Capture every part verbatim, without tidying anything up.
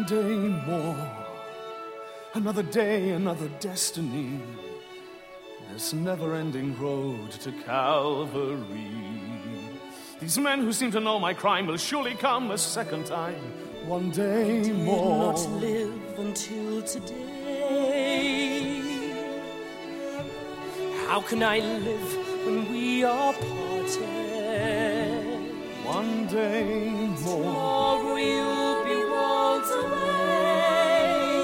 day more, another day, another destiny. This never-ending road to Calvary. These men who seem to know my crime will surely come a second time. One day Did more. not live until today. How can I live when we are parted? One day more. Tomorrow you'll be worlds away.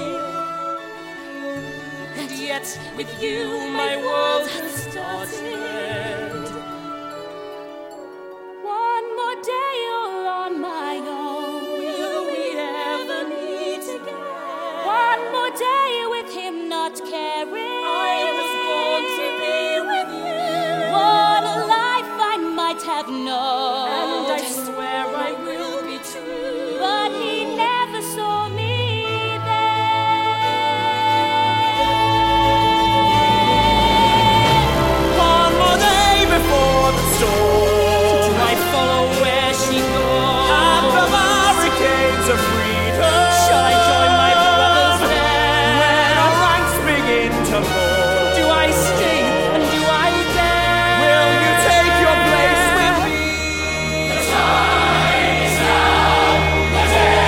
And yet with you my world has started. One more day all on my own. Will we ever meet again? One more day with him not caring. I was born to be with you. What a life I might have known. And I swear I will be true. But he never saw me there. One more day before the storm. Do I follow where she goes? At the barricades of freedom. Shall I join my brothers there? When our ranks begin to fall. Do I stay and do I dare? Will you take your place with me? The time is now, the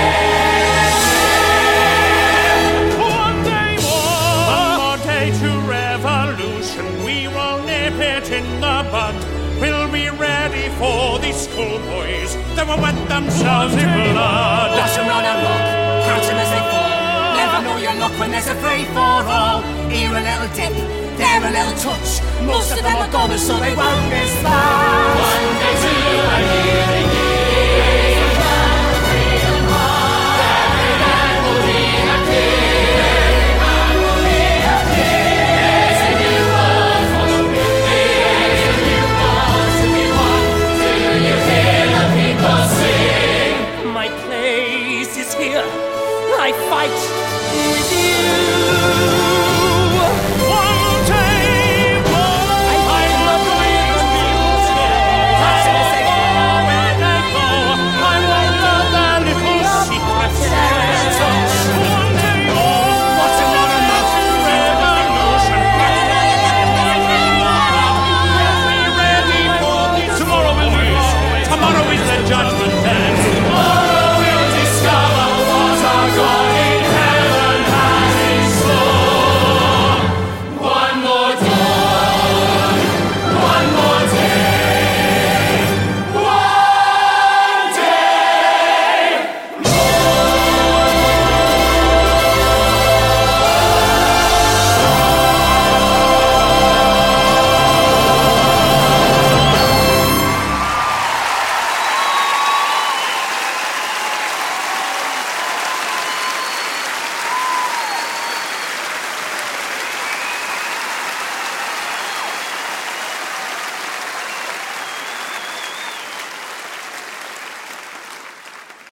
day. One day more. One more day to revolution. We will nip it in the bud. We'll be ready for these schoolboys that will wet themselves in blood. Dash them round and rock, catch them as they fall. Never know your luck when there's a free-for-all. Here a little dip, there a little touch. Most of them are gone, so they won't miss that. One day two, I'm hearing you. Raise the flag of freedom high. Every man will be a king. Every man will be a king. There's a new world for the wicked. There's a new world to be won. Do you hear the people sing? My place is here. I fight with you.